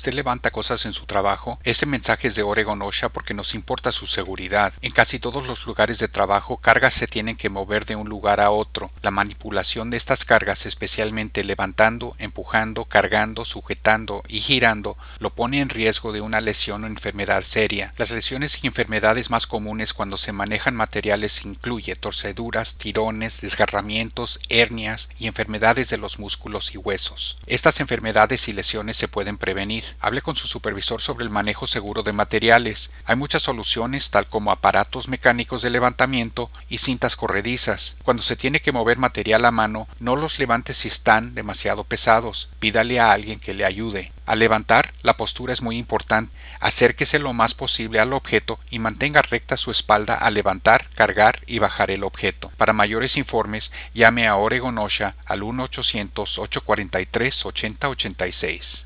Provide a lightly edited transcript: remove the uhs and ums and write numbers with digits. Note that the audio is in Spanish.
usted levanta cosas en su trabajo, este mensaje es de Oregon OSHA porque nos importa su seguridad. En casi todos los lugares de trabajo, cargas se tienen que mover de un lugar a otro. La manipulación de estas cargas, especialmente levantando, empujando, cargando, sujetando y girando, lo pone en riesgo de una lesión o enfermedad seria. Las lesiones y enfermedades más comunes cuando se manejan materiales incluye torceduras, tirones, desgarramientos, hernias y enfermedades de los músculos y huesos. Estas enfermedades y lesiones se pueden prevenir. Hable con su supervisor sobre el manejo seguro de materiales. Hay muchas soluciones, tal como aparatos mecánicos de levantamiento y cintas corredizas. Cuando se tiene que mover material a mano, no los levante si están demasiado pesados. Pídale a alguien que le ayude. Al levantar, la postura es muy importante. Acérquese lo más posible al objeto y mantenga recta su espalda al levantar, cargar y bajar el objeto. Para mayores informes, llame a Oregon OSHA al 1-800-843-8086.